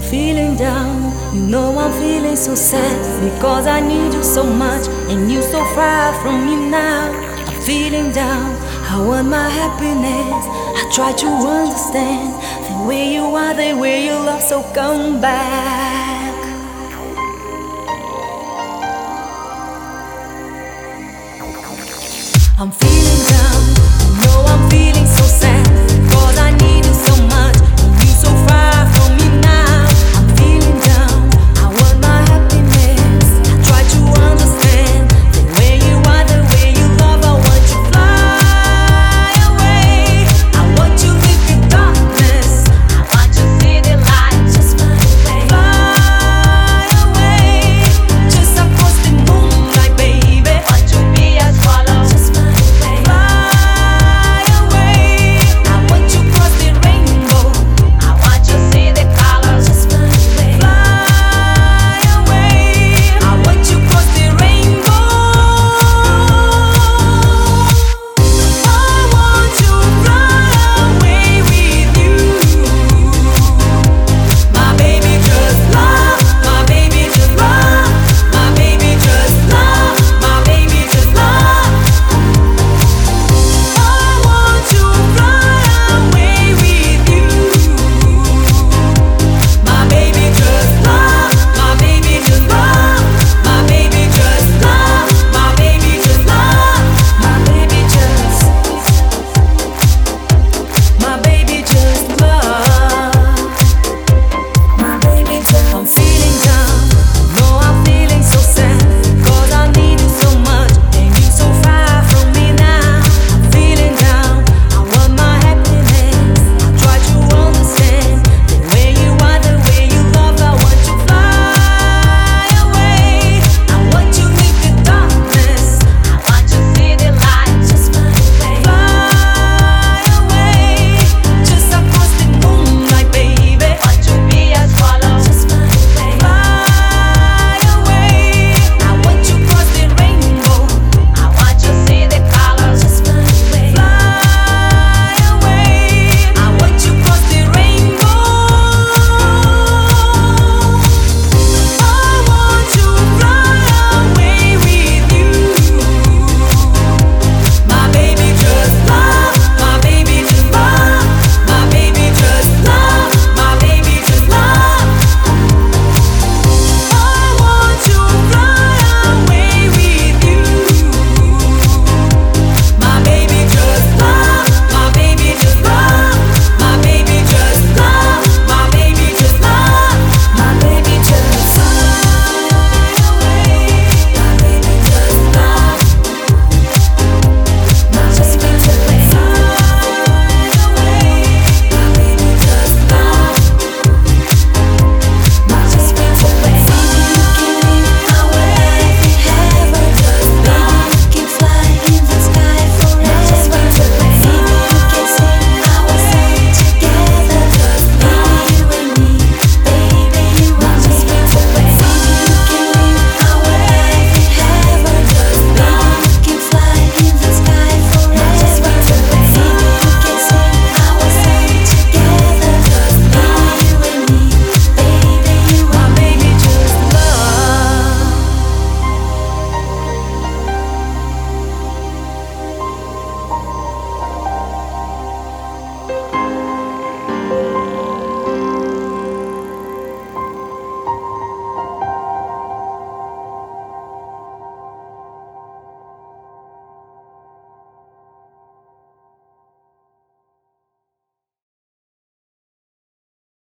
Feeling down, you know I'm feeling so sad because I need you so much and you so far from me now. I'm feeling down, I want my happiness. I try to understand the way you are, the way you love, so come back. I'm feeling down, you know I'm feeling